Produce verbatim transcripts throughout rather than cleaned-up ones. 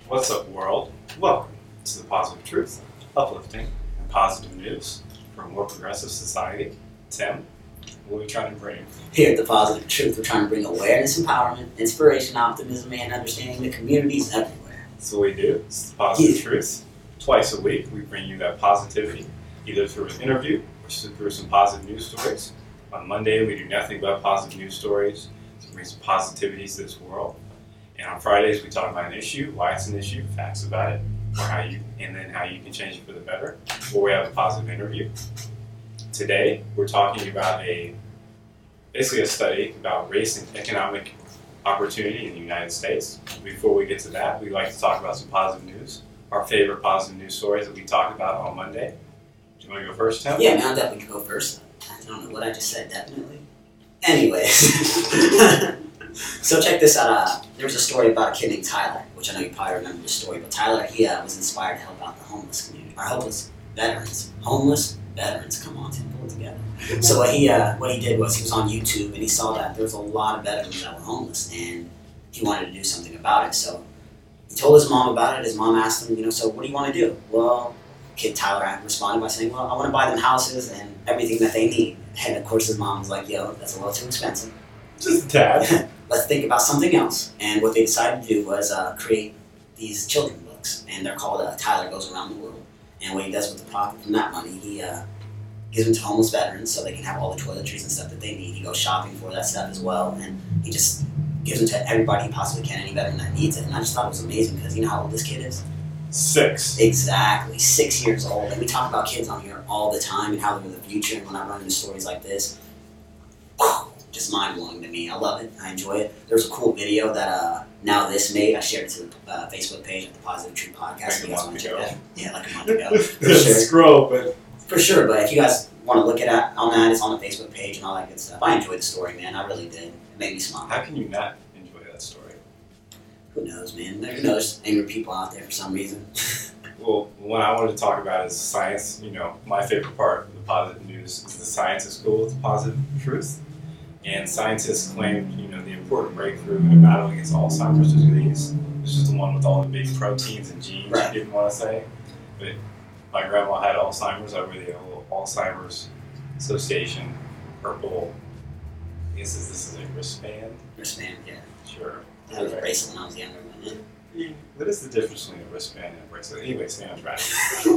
What's up, world? Welcome to the Positive Truth, uplifting and positive news for a more progressive society. Tim, what are we trying to bring? Here at the Positive Truth, we're trying to bring awareness, empowerment, inspiration, optimism, and understanding to communities everywhere. That's what we do. It's the Positive Yeah. Truth. Twice a week, we bring you that positivity, either through an interview or through some positive news stories. On Monday, we do nothing but positive news stories to bring some positivity to this world. And on Fridays, we talk about an issue, why it's an issue, facts about it, or how you, and then how you can change it for the better. Or we have a positive interview. Today, we're talking about a basically a study about race and economic opportunity in the United States. Before we get to that, we'd like to talk about some positive news, our favorite positive news stories that we talked about on Monday. Do you want to go first, Tim? Yeah, now that we can go first. I don't know what I just said, definitely. Anyways. So check this out. Uh, there was a story about a kid named Tyler, which I know you probably remember the story, but Tyler, he uh, was inspired to help out the homeless community, or homeless veterans. Homeless veterans, come on, Tim, pull it together. So what he, uh, what he did was he was on YouTube and he saw that there was a lot of veterans that were homeless and he wanted to do something about it. So he told his mom about it. His mom asked him, you know, so what do you want to do? Well, kid Tyler responded by saying, well, I want to buy them houses and everything that they need. And of course his mom was like, yo, that's a little too expensive. Just a tad. Let's think about something else. And what they decided to do was uh, create these children books. And they're called uh, Tyler Goes Around the World. And what he does with the profit from that money, he uh, gives them to homeless veterans so they can have all the toiletries and stuff that they need. He goes shopping for that stuff as well. And he just gives them to everybody he possibly can, any veteran that needs it. And I just thought it was amazing because you know how old this kid is? Six. Exactly, six years old. And we talk about kids on here all the time and how they're the future. And when I run into stories like this, just mind-blowing to me. I love it. I enjoy it. There was a cool video that uh, Now This made. I shared it to the uh, Facebook page of the Positive Truth Podcast. Like if you guys want to check ago. that. Yeah, like a month ago. For There's a sure. scroll, but For sure, but if you guys want to look at it on that, it's on the Facebook page and all that good stuff. I enjoyed the story, man. I really did. It made me smile. how can you not enjoy that story? Who knows, man? Who knows? Angry people out there for some reason. Well, what I wanted to talk about is science. You know, my favorite part of the positive news is the science is cool with the positive truth. And scientists claimed, you know, the important breakthrough in the battle against Alzheimer's disease. This is the one with all the big proteins and genes Right. you didn't want to say. But my grandma had Alzheimer's. I wear the little Alzheimer's Association purple. I guess this this is a wristband. Wristband, yeah. Sure. I had a bracelet when I was younger. Man. Yeah. What is the difference between a wristband and a bracelet? Anyways, stay on track.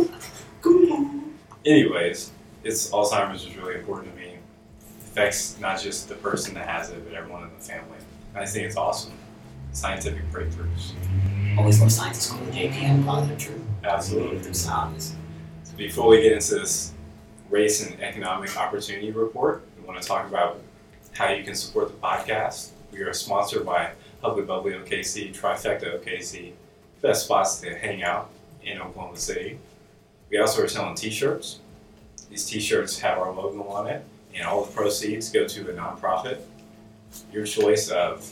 Anyways, it's Alzheimer's is really important to me. It affects not just the person that has it, but everyone in the family. And I think it's awesome. Scientific breakthroughs. Always love science is cool. J P M, Positive Truth. Absolutely. Them sounds. So before we get into this race and economic opportunity report, we want to talk about how you can support the podcast. We are sponsored by Hubbly Bubbly O K C, Trifecta O K C, best spots to hang out in Oklahoma City. We also are selling t-shirts. These t-shirts have our logo on it, and all the proceeds go to a nonprofit. Your choice of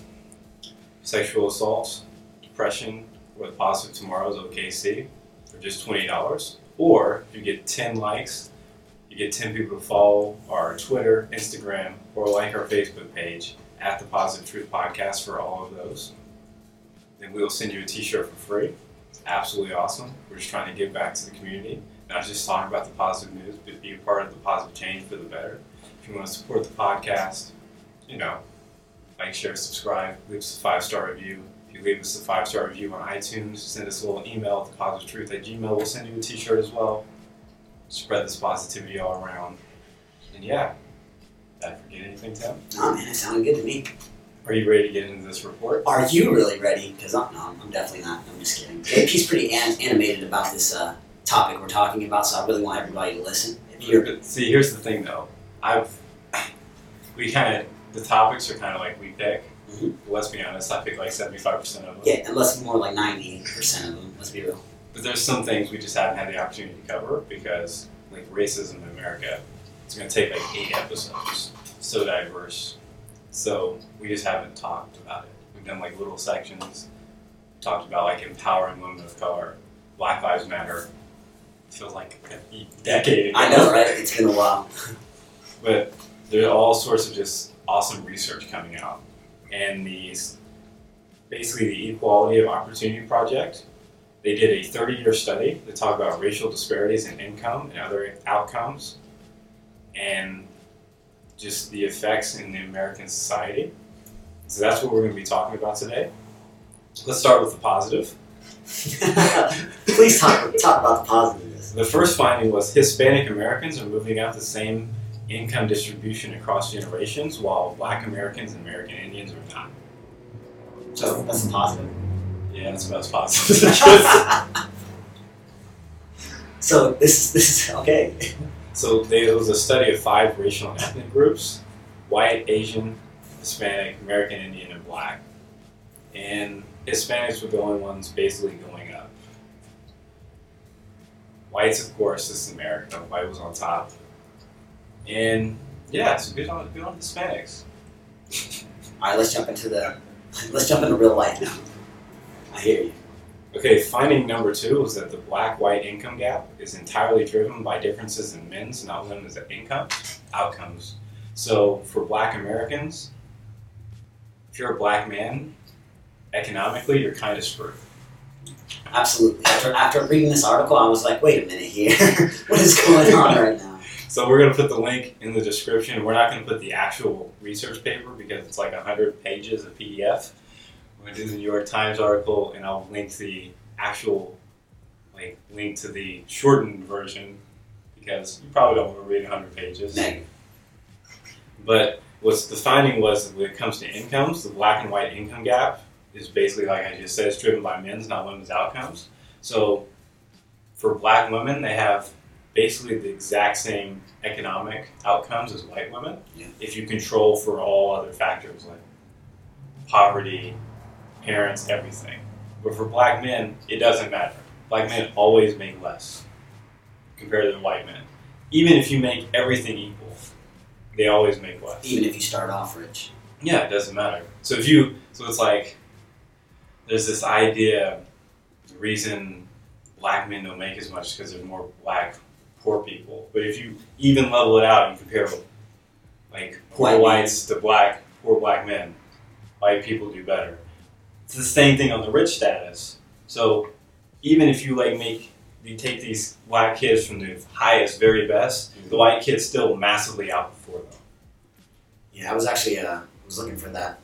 sexual assaults, depression, or the Positive Tomorrows O K C for just twenty dollars. Or if you get ten likes, you get ten people to follow our Twitter, Instagram, or like our Facebook page at the Positive Truth Podcast for all of those. Then we'll send you a t-shirt for free. It's absolutely awesome. We're just trying to give back to the community, not just talk about the positive news, but be a part of the positive change for the better. If you want to support the podcast, you know, like, share, subscribe, leave us a five-star review. If you leave us a five-star review on iTunes, send us a little email at thepositive truth at gmail. We'll send you a t-shirt as well. Spread this positivity all around. And yeah, did I forget anything, Tim? Oh, man, it sounded good to me. Are you ready to get into this report? Are you really ready? Because I'm, no, I'm definitely not. I'm just kidding. J P's pretty an- animated about this uh, topic we're talking about, so I really want everybody to listen. If you're, See, here's the thing, though. I've we kind of the topics are kind of like we pick. Mhm. But let's be honest, I pick like seventy-five percent of them. yeah, unless more like ninety percent of them. Let's be real. But there's some things we just haven't had the opportunity to cover because, like, racism in America, it's going to take like eight episodes. It's so diverse. So we just haven't talked about it. We've done like little sections. Talked about like empowering women of color. Black Lives Matter. It feels like a decade ago. I know, right? It's been a while. But there are all sorts of just awesome research coming out. And these, basically the Equality of Opportunity Project They did a thirty-year study to talk about racial disparities in income and other outcomes, and just the effects in the American society. So that's what we're going to be talking about today. Let's start with the positive. Please talk, talk about the positives. The first finding was Hispanic Americans are moving up the same income distribution across generations, while Black Americans and American Indians are not. So that's a positive. Yeah, that's about as positive. So this, this is okay. So there was a study of five racial and ethnic groups: white, Asian, Hispanic, American Indian, and Black. And Hispanics were the only ones basically going up. Whites, of course, this is America. White was on top. And yeah, so good on, good on Hispanics. All right, let's jump into the let's jump into real life now. I hear you. Okay, finding number two is that the Black-white income gap is entirely driven by differences in men's, not women's, income outcomes. So for Black Americans, if you're a Black man, economically, you're kind of screwed. Absolutely. After after reading this article, I was like, wait a minute here. What is going on right now? So we're going to put the link in the description. We're not going to put the actual research paper because it's like one hundred pages of P D F. We're going to do the New York Times article, and I'll link the actual, like, link to the shortened version because you probably don't want to read one hundred pages. Negative. But what's the finding was that when it comes to incomes, the Black and white income gap is basically, like I just said, it's driven by men's, not women's outcomes. So for Black women, they have basically the exact same economic outcomes as white women, yeah. if you control for all other factors like poverty, parents, everything. But for Black men, it doesn't matter. Black men always make less compared to white men. Even if you make everything equal, they always make less. Even if you start off rich. Yeah, it doesn't matter. So if you, so it's like, there's this idea, the reason Black men don't make as much is because there's more Black poor people. But if you even level it out and compare like poor White whites to black poor Black men, white people do better. It's the same thing on the rich status. So even if you like make you take these Black kids from the highest, very best, mm-hmm. the white kids still massively outperform them. Yeah, I was actually uh, was looking for that.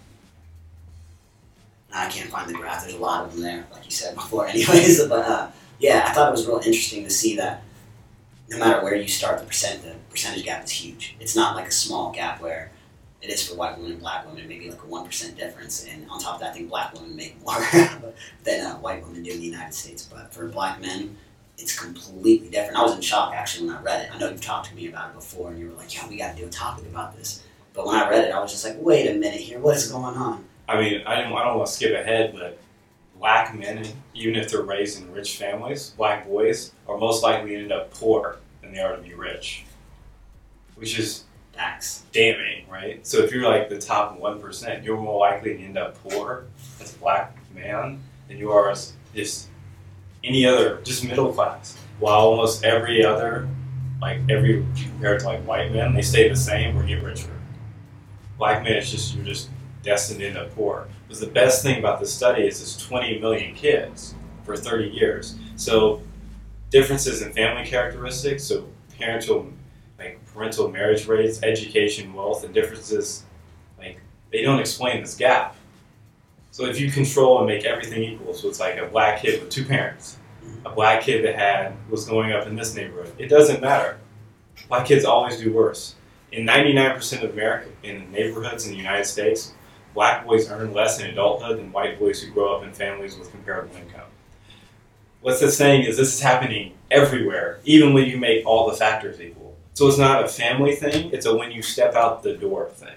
I can't find the graph. There's a lot of them there, like you said before, anyways. But uh, yeah, I thought it was real interesting to see that no matter where you start, the percent the percentage gap is huge. It's not like a small gap where it is for white women and Black women, maybe like a one percent difference. And on top of that, I think Black women make more than uh, white women do in the United States. But for Black men, it's completely different. I was in shock actually when I read it. I know you've talked to me about it before, and you were like, "Yeah, we got to do a topic about this." But when I read it, I was just like, "Wait a minute here, what is going on?" I mean, I don't, I don't want to skip ahead, but Black men, even if they're raised in rich families, Black boys are most likely to end up poor than they are to be rich, which is Facts. damning, right? So if you're like the top one percent, you're more likely to end up poor as a Black man than you are as just any other, just middle class. While almost every other, like every, compared to like white men, they stay the same or get richer. Black men, it's just, you're just destined to end up poor. Because the best thing about this study is it's twenty million kids for thirty years. So differences in family characteristics, so parental, like parental marriage rates, education, wealth, and differences, like they don't explain this gap. So if you control and make everything equal, so it's like a Black kid with two parents, a Black kid that had was growing up in this neighborhood, it doesn't matter. Black kids always do worse. In ninety-nine percent of America, in neighborhoods in the United States, Black boys earn less in adulthood than white boys who grow up in families with comparable income. What's this saying is this is happening everywhere, even when you make all the factors equal. So it's not a family thing, it's a when you step out the door thing.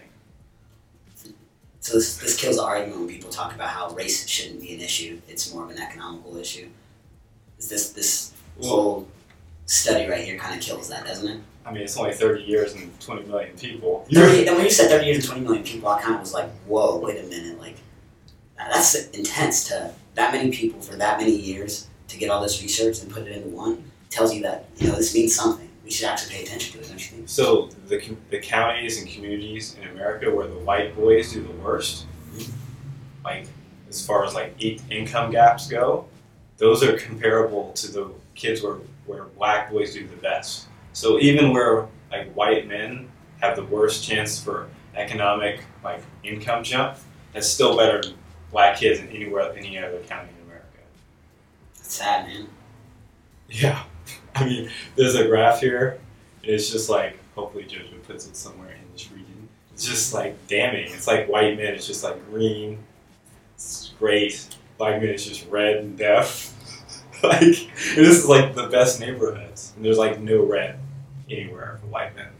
So this, this kills the argument when people talk about how race shouldn't be an issue. It's more of an economical issue. Is this this whole study right here kind of kills that, doesn't it? I mean, it's only thirty years and twenty million people. thirty, then when you said thirty years and twenty million people, I kind of was like, whoa, wait a minute. Like, that's intense to that many people for that many years to get all this research and put it into one. It tells you that, you know, this means something. We should actually pay attention to it, don't you think? So the, the counties and communities in America where the white boys do the worst, like as far as like income gaps go, those are comparable to the kids where, where black boys do the best. So even where like white men have the worst chance for economic like income jump, that's still better than black kids in anywhere any other county in America. That's sad, man. Yeah. I mean, there's a graph here. It's just like, hopefully Jojo puts it somewhere in this region. It's just like damning. It's like white men, it's just like green. It's great. Black men, it's just red and deaf. Like, this is like the best neighborhoods. And there's like no red anywhere for white men.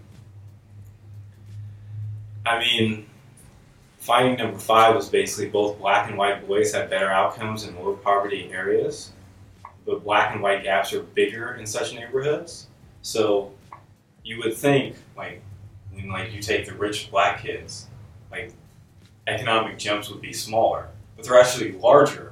I mean, finding number five was basically both black and white boys have better outcomes in low poverty areas. But black and white gaps are bigger in such neighborhoods. So you would think, like, when like you take the rich black kids, like economic jumps would be smaller, but they're actually larger.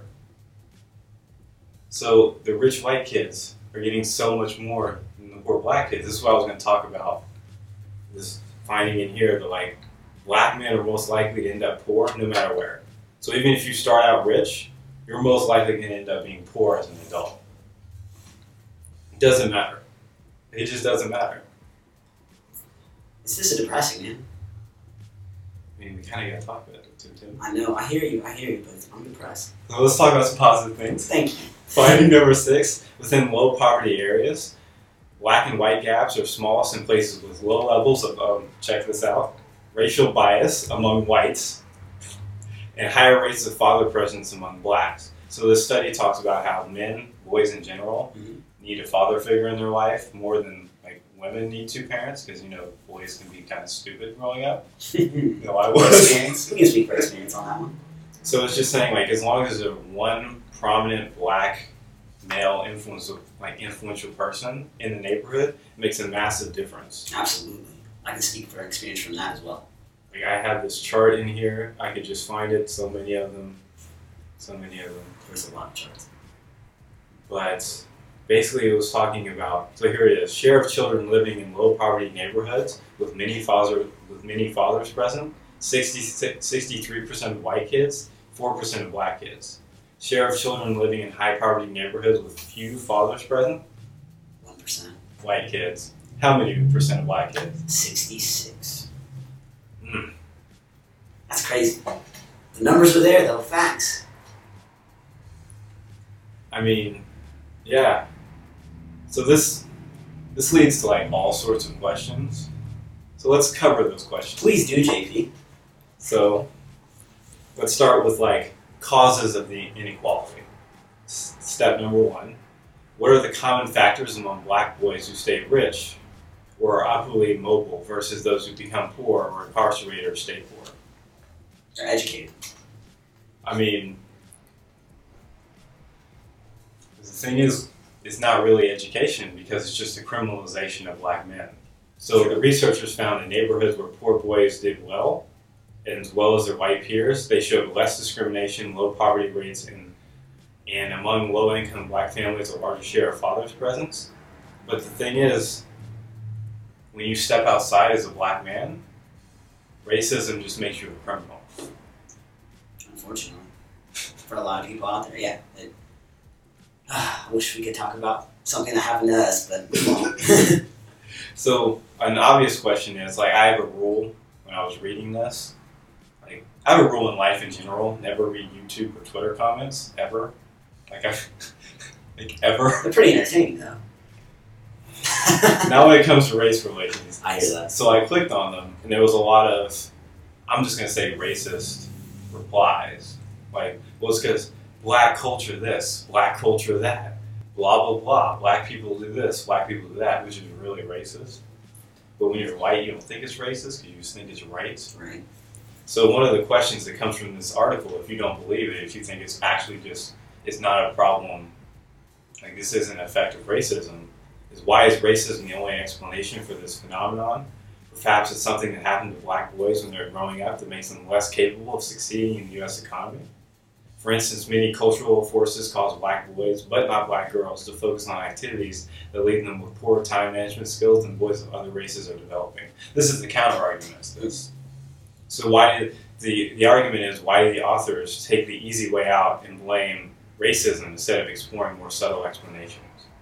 So the rich white kids are getting so much more than the poor black kids. This is what I was going to talk about. This finding in here that like black men are most likely to end up poor no matter where. So even if you start out rich, you're most likely going to end up being poor as an adult. It doesn't matter. It just doesn't matter. It's just depressing, man. I mean, we kind of got to talk about it too, Tim. I know, I hear you, I hear you, but I'm depressed. So let's talk about some positive things. Thank you. Finding number six, within low poverty areas, black and white gaps are smallest in places with low levels of, um, check this out, racial bias among whites, and higher rates of father presence among blacks. So this study talks about how men, boys in general, mm-hmm. need a father figure in their life more than like women need two parents, because you know boys can be kind of stupid growing up. No, I was. Experience. We can speak for experience on that one. So it's just saying like as long as there's one prominent black male influential like influential person in the neighborhood, it makes a massive difference. Absolutely, I can speak for experience from that as well. Like I have this chart in here. I could just find it. So many of them. So many of them. There's a lot of charts. But basically, it was talking about. So here it is: share of children living in low poverty neighborhoods with many father with many fathers present. sixty-three percent of white kids, four percent of black kids. Share of children living in high poverty neighborhoods with few fathers present. One percent. White kids. How many percent of black kids? Sixty-six. Mm. That's crazy. The numbers are there, though. Facts. I mean, yeah. So this this leads to like all sorts of questions. So let's cover those questions. Please do, J P. So let's start with like causes of the inequality. S- step number one: what are the common factors among black boys who stay rich or are upwardly mobile versus those who become poor or incarcerated or stay poor? They're educated. I mean, the thing is, it's not really education because it's just a criminalization of black men. So the researchers found in neighborhoods where poor boys did well, and as well as their white peers, they showed less discrimination, low poverty rates, and, and among low-income black families, a larger share of fathers' presence. But the thing is, when you step outside as a black man, racism just makes you a criminal. Unfortunately. For a lot of people out there, yeah. It, uh, I wish we could talk about something that happened to us, but we won't. So an obvious question is, like, I have a rule when I was reading this. Like, I have a rule in life in general: never read YouTube or Twitter comments ever. Like, I, like ever. They're pretty entertaining, though. Not when it comes to race relations. I hear that. So I clicked on them, and there was a lot of, I'm just gonna say, racist replies. Like, well, it's because black culture this, black culture that, blah blah blah. Black people do this, black people do that, which is really racist. But when you're white, you don't think it's racist because you just think it's right. Right. So one of the questions that comes from this article, if you don't believe it, if you think it's actually just, it's not a problem, like this isn't an effect of racism, is why is racism the only explanation for this phenomenon? Perhaps it's something that happened to black boys when they're growing up that makes them less capable of succeeding in the U S economy. For instance, many cultural forces cause black boys, but not black girls, to focus on activities that leave them with poor time management skills than boys of other races are developing. This is the counter-argument to this. So why did the, the argument is, why do the authors take the easy way out and blame racism instead of exploring more subtle explanations.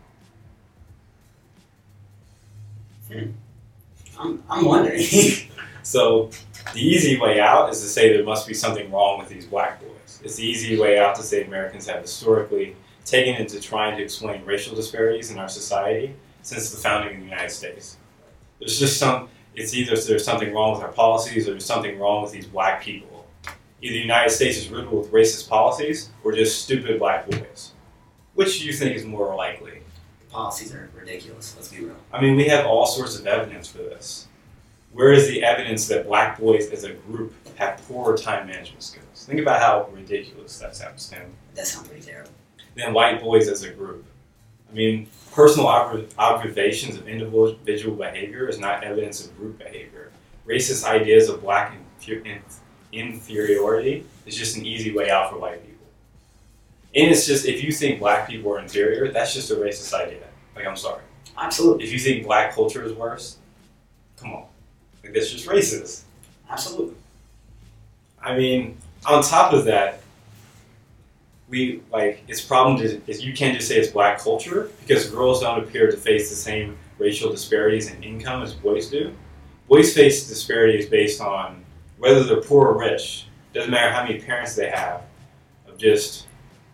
Hmm. I'm, I'm wondering. So the easy way out is to say there must be something wrong with these black boys. It's the easy way out to say Americans have historically taken into trying to explain racial disparities in our society since the founding of the United States. There's just some, it's either there's something wrong with our policies or there's something wrong with these black people. Either the United States is riddled with racist policies or just stupid black boys. Which do you think is more likely? Policies are ridiculous, let's be real. I mean, we have all sorts of evidence for this. Where is the evidence that black boys as a group have poor time management skills? Think about how ridiculous that sounds, Tim. That sounds pretty terrible. Then white boys as a group. I mean, personal ob- observations of individual behavior is not evidence of group behavior. Racist ideas of black infer- inferiority is just an easy way out for white people. And it's just, if you think black people are inferior, that's just a racist idea. Like, I'm sorry. Absolutely. If you think black culture is worse, come on. Like, that's just racist. Absolutely. I mean, on top of that, we, like, it's problem is, is you can't just say it's black culture because girls don't appear to face the same racial disparities in income as boys do. Boys face disparities based on whether they're poor or rich. Doesn't matter how many parents they have, of just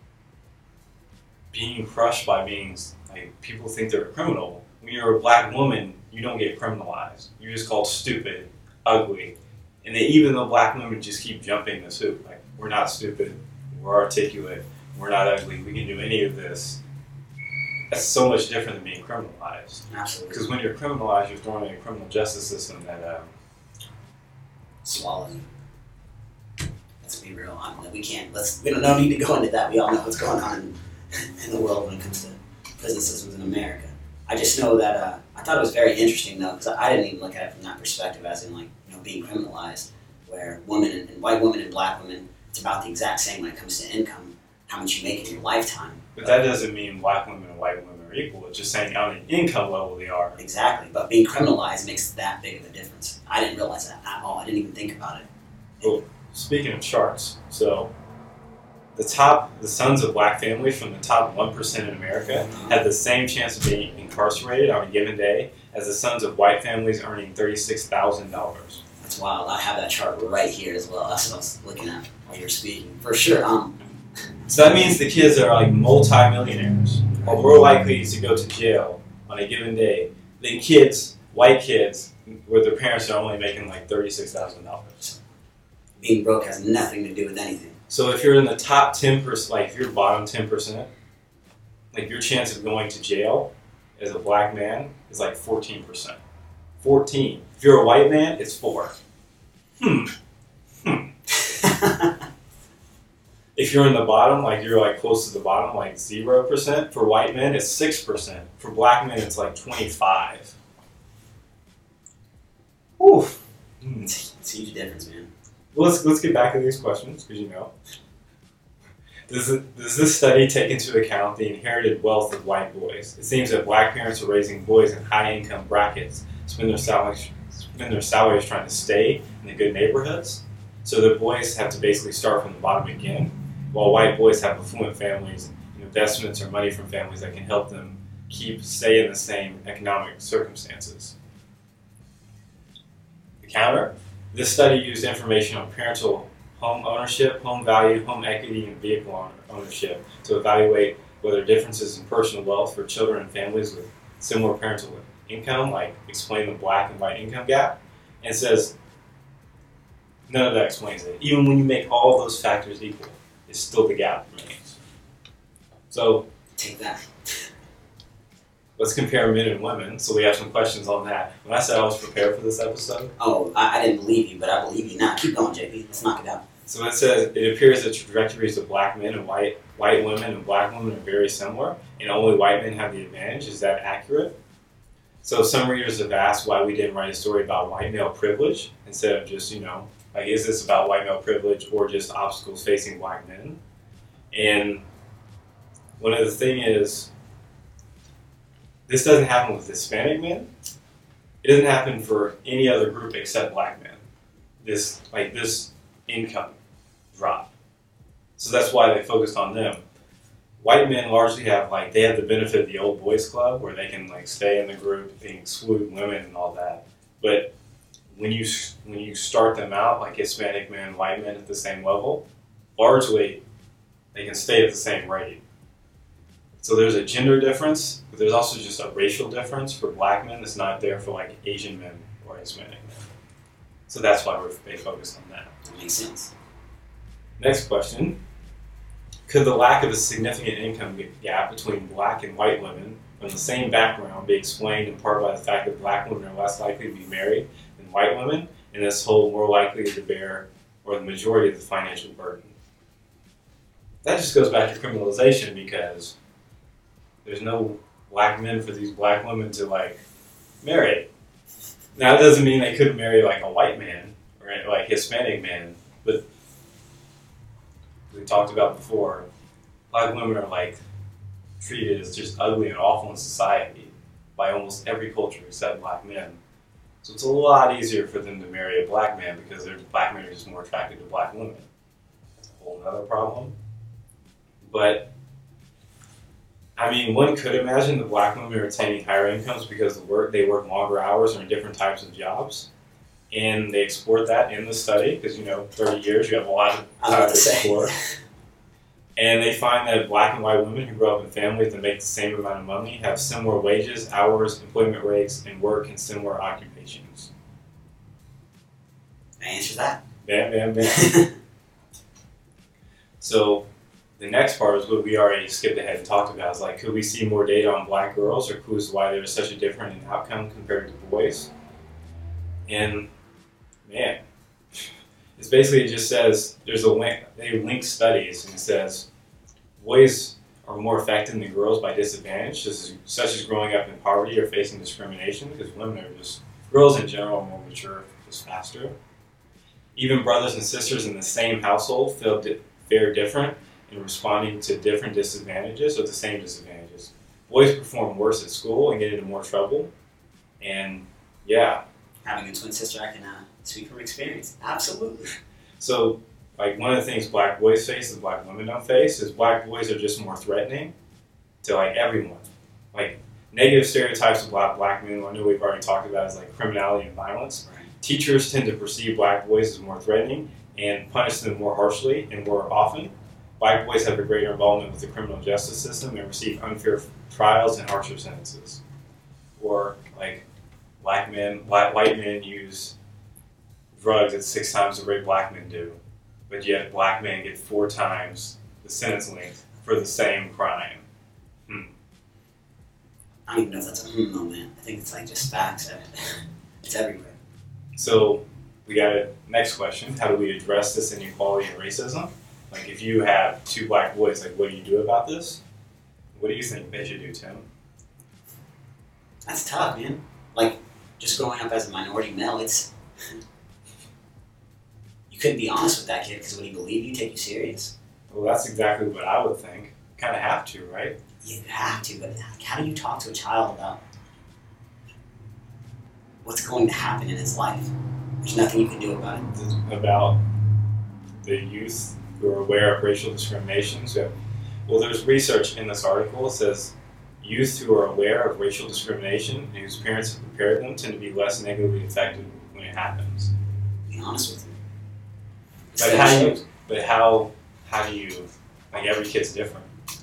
being crushed by being, like, people think they're a criminal. When you're a black woman, you don't get criminalized. You're just called stupid, ugly. And they, even though black women just keep jumping this hoop, like, we're not stupid, we're articulate, we're not ugly, we can do any of this. That's so much different than being criminalized. Absolutely. Because when you're criminalized, you're thrown in a criminal justice system that um, swallows you. Let's be real. I mean, we can't. Let's. We don't no need to go into that. We all know what's going on in, in the world when it comes to prison systems in America. I just know that uh, I thought it was very interesting though, because I didn't even look at it from that perspective, as in, like, you know, being criminalized, where women and, and white women and black women, it's about the exact same when it comes to income, how much you make in your lifetime. But that doesn't mean black women and white women are equal. It's just saying on an income level they are. Exactly, but being criminalized makes that big of a difference. I didn't realize that at all. I didn't even think about it. Well, speaking of charts, so the top, the sons of black families from the top one percent in America had the same chance of being incarcerated on a given day as the sons of white families earning thirty-six thousand dollars. That's wild. I have that chart right here as well. That's what I was looking at while you were speaking. For sure. Um, So that means the kids are like multi-millionaires, are more likely to go to jail on a given day than kids, white kids, where their parents are only making like thirty-six thousand dollars. Being broke has nothing to do with anything. So if you're in the top ten percent, like if you're bottom ten percent, like your chance of going to jail as a black man is like fourteen percent. fourteen. If you're a white man, it's four. Hmm. Hmm. If you're in the bottom, like you're like close to the bottom, like zero percent. For white men, it's six percent. For black men, it's like twenty-five. Whew. Hmm. It's a huge difference, man. Well, let's let's get back to these questions, because you know. Does, it, does this study take into account the inherited wealth of white boys? It seems that black parents are raising boys in high-income brackets, spend their salaries, spend their salaries trying to stay in the good neighborhoods, so their boys have to basically start from the bottom again, while white boys have affluent families and investments or money from families that can help them keep stay in the same economic circumstances. The counter: this study used information on parental home ownership, home value, home equity, and vehicle ownership to evaluate whether differences in personal wealth for children and families with similar parental income, like explain the black and white income gap, and says none of that explains it. Even when you make all those factors equal, it's still the gap remains. So Take that. let's compare men and women. So we have some questions on that. When I said I was prepared for this episode, Oh, I, I didn't believe you, but I believe you now. Keep going, J P. Let's knock it out. so it says it appears that trajectories of black men and white white women and black women are very similar, and only white men have the advantage. Is that accurate? So some readers have asked why we didn't write a story about white male privilege instead of just, you know, like, is this about white male privilege or just obstacles facing black men? And one of the thing is, this doesn't happen with Hispanic men. It doesn't happen for any other group except black men. This, like this income drop. So that's why they focused on them. white men largely have like they have the benefit of the old boys club where they can like stay in the group and exclude women and all that. But when you when you start them out like Hispanic men, white men at the same level, largely they can stay at the same rate. So there's a gender difference, but there's also just a racial difference for black men that's not there for like Asian men or Hispanic men. So that's why we're they focused on that. That makes sense. Next question. Could the lack of a significant income gap between black and white women from the same background be explained in part by the fact that black women are less likely to be married than white women, and this whole more likely to bear, or the majority of the financial burden? That just goes back to criminalization because there's no black men for these black women to like marry. Now it doesn't mean they couldn't marry like a white man or like Hispanic man, but we talked about before, black women are like treated as just ugly and awful in society by almost every culture except black men. So it's a lot easier for them to marry a black man because their black men are just more attracted to black women. That's a whole other problem. But I mean, one could imagine the black women are attaining higher incomes because the work they work longer hours or in different types of jobs. And they explored that in the study because, you know, thirty years, you have a lot of time to explore. And they find that black and white women who grow up in families that make the same amount of money have similar wages, hours, employment rates, and work in similar occupations. That answers that. Bam, bam, bam. So the next part is what we already skipped ahead and talked about. Is like, could we see more data on black girls or clues why there is such a difference in outcome compared to boys? And man, it's basically, it just says, there's a link, they link studies, and it says, boys are more affected than girls by disadvantage, such as, such as growing up in poverty or facing discrimination, because women are just, girls in general are more mature, just faster. Even brothers and sisters in the same household feel di- fare different in responding to different disadvantages or the same disadvantages. Boys perform worse at school and get into more trouble, and yeah. Having a twin sister, I can uh, speak from experience. Absolutely. So, like, one of the things black boys face that black women don't face is black boys are just more threatening to, like, everyone. Like, negative stereotypes of black black men, I know we've already talked about, is like criminality and violence. Right. Teachers tend to perceive black boys as more threatening and punish them more harshly and more often. Black boys have a greater involvement with the criminal justice system and receive unfair trials and harsher sentences. Or, like, Black men, black, white men use drugs at six times the rate black men do, but yet black men get four times the sentence length for the same crime. Hmm. I don't even know if that's a hmm though, man. I think it's like just facts. It's everywhere. So we got a next question. How do we address this inequality and racism? Like, if you have two black boys, like, what do you do about this? What do you think they should do, Tim? That's tough, man. Like, just growing up as a minority male, it's... you couldn't be honest with that kid because would he believe you, take you serious? Well, that's exactly what I would think. Kind of have to, right? You have to, but how do you talk to a child about what's going to happen in his life? There's nothing you can do about it. About the youth who are aware of racial discrimination. So, well, there's research in this article that says youth who are aware of racial discrimination and whose parents have prepared them tend to be less negatively affected when it happens. Be honest with them. But how do you? But how? How do you? Like, every kid's different.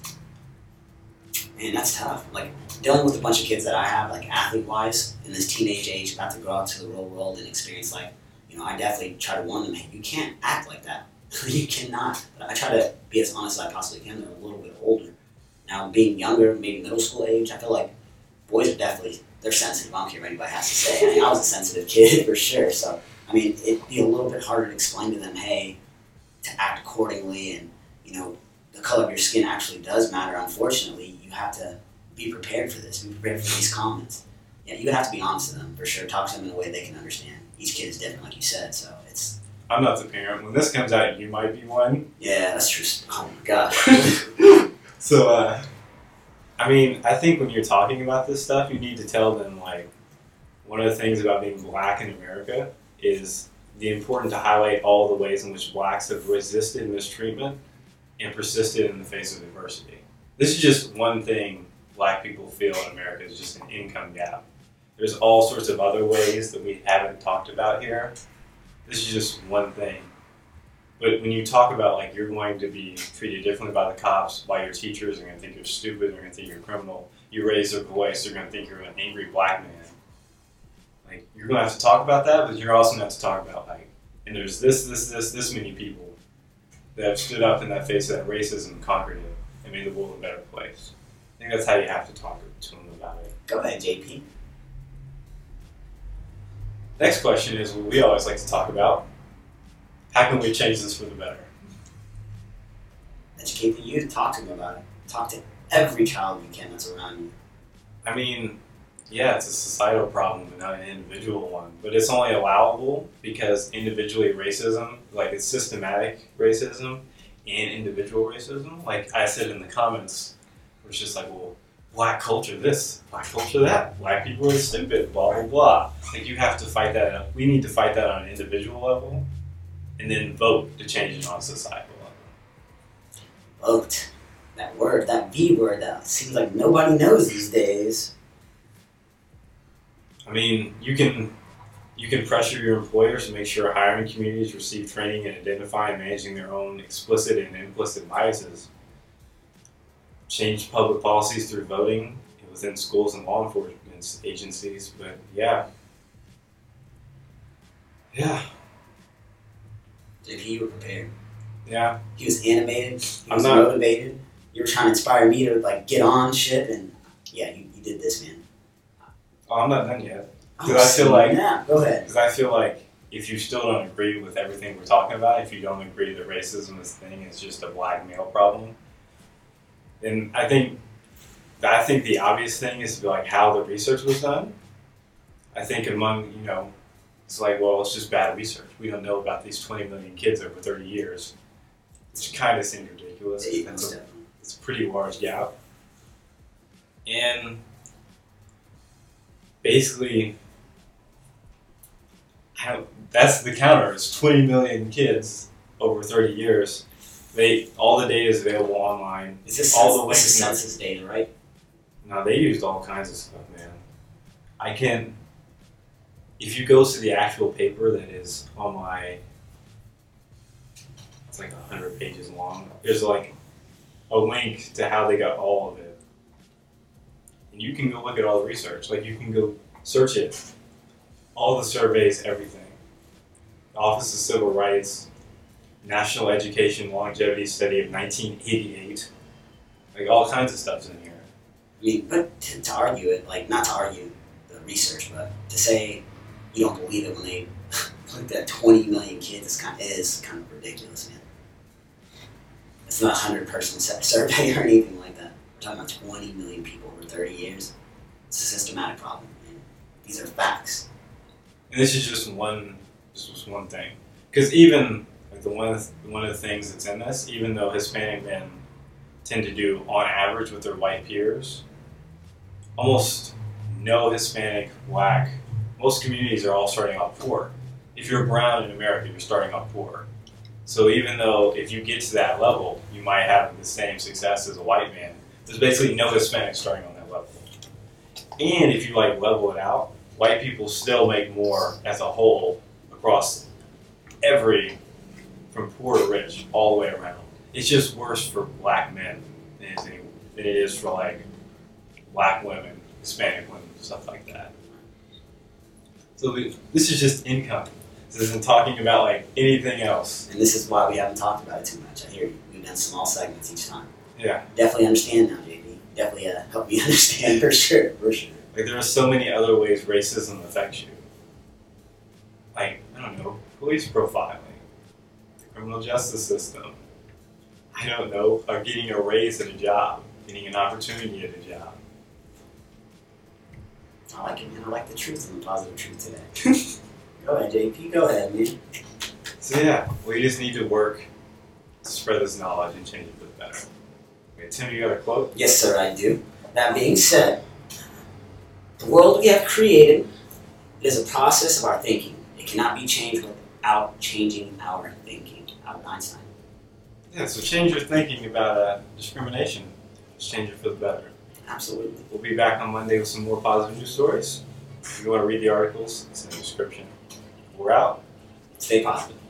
Man, that's tough. Like, dealing with a bunch of kids that I have, like, athlete-wise, in this teenage age, about to go out to the real world and experience life, you know, I definitely try to warn them, hey, you can't act like that. You cannot. But I try to be as honest as I possibly can. They're a little bit older. Now, being younger, maybe middle school age, I feel like boys are definitely, they're sensitive. I don't care what anybody has to say. I mean, I was a sensitive kid for sure. So, I mean, it'd be a little bit harder to explain to them, hey, to act accordingly, and, you know, the color of your skin actually does matter. Unfortunately, you have to be prepared for this. Be prepared for these comments. Yeah, you have to be honest to them, for sure. Talk to them in a way they can understand. Each kid is different, like you said, so it's... I'm not the parent. When this comes out, you might be one. Yeah, that's true. Oh, my gosh. So, uh, I mean, I think when you're talking about this stuff, you need to tell them, like, one of the things about being black in America is the important to highlight all the ways in which blacks have resisted mistreatment and persisted in the face of adversity. this is just one thing black people feel in America is just an income gap. There's all sorts of other ways that we haven't talked about here. This is just one thing. But when you talk about like you're going to be treated differently by the cops, by your teachers, they're going to think you're stupid, they're going to think you're a criminal. You raise their voice, they're going to think you're an angry black man. Like you're going to have to talk about that, but you're also going to have to talk about like, and there's this, this, this, this many people that have stood up in that face of that racism and conquered it and made the world a better place. I think that's how you have to talk to them about it. Go ahead, J P. Next question is what we always like to talk about. How can we change this for the better? Educate the youth. Talk to them about it. Talk to every child you can that's around you. I mean, yeah, it's a societal problem and not an individual one. But it's only allowable because individually racism, like it's systematic racism and individual racism. Like I said in the comments, it's just like, well, black culture this, black culture that, black people are stupid, blah, blah, blah. Like you have to fight that. We need to fight that on an individual level and then vote to change it on a societal level. Vote. That word, that V word, that seems like nobody knows these days. I mean, you can you can pressure your employers to make sure hiring communities receive training in identifying and managing their own explicit and implicit biases. Change public policies through voting within schools and law enforcement agencies. But yeah. Yeah. J P, you were prepared. Yeah. He was animated. He I'm was not- motivated. You were trying to inspire me to like get on shit, and yeah, you, you did this, man. Oh, I'm not done yet. Oh, Because I feel like yeah, go ahead. because I feel like if you still don't agree with everything we're talking about, if you don't agree that racism is a thing, it's just a black male problem, then I think I think the obvious thing is to be like how the research was done. I think among you know, it's like well, it's just bad research. We don't know about these twenty million kids over thirty years, which kind of seems ridiculous. Yeah, That's most a, definitely. it's a pretty large gap, and basically. How, that's the counter. It's twenty million kids over thirty years. They all the data is available online. Is this all all the this is links. census data, right? Now they used all kinds of stuff, man. I can. If you go to the actual paper that is on my, it's like a hundred pages long. There's like a link to how they got all of it, and you can go look at all the research. Like you can go search it. All the surveys, everything. The Office of Civil Rights, National Education Longevity Study of nineteen eighty-eight. Like all kinds of stuff's in here. I mean, but to, to argue it, like not to argue the research, but to say you don't believe it when they looked at twenty million kids is kind of, is kind of ridiculous, man. It's not a hundred person survey or anything like that. We're talking about twenty million people over thirty years. It's a systematic problem, man. These are facts. And this is just one. This was one thing. Because even like the one of the, one of the things that's in this, even though Hispanic men tend to do on average with their white peers, almost no Hispanic, black. Most communities are all starting off poor. If you're brown in America, you're starting off poor. So even though if you get to that level, you might have the same success as a white man, there's basically no Hispanic starting on that level. And if you like level it out, white people still make more as a whole across every, from poor to rich, all the way around. It's just worse for black men than it is, any, than it is for like black women, Hispanic women, stuff like that. So we, this is just income. This isn't talking about like anything else. And this is why we haven't talked about it too much. I hear you. We've done small segments each time. Yeah. Definitely understand now, J D. Definitely uh, help me understand for sure, for sure. Like there are so many other ways racism affects you. Like, I don't know, police profiling, the criminal justice system. I don't know, or getting a raise at a job, getting an opportunity at a job. I like it, man. I like the truth and the positive truth today. Go ahead, J P. Go ahead, man. So yeah, we just need to work to spread this knowledge and change it for the better. Okay, Tim, you got a quote? Yes, sir, I do. That being said, the world we have created is a process of our thinking. It cannot be changed without changing our thinking. Albert Einstein. Yeah, so change your thinking about uh, discrimination. let's change it for the better. Absolutely. We'll be back on Monday with some more positive news stories. If you want to read the articles, it's in the description. We're out. Stay positive.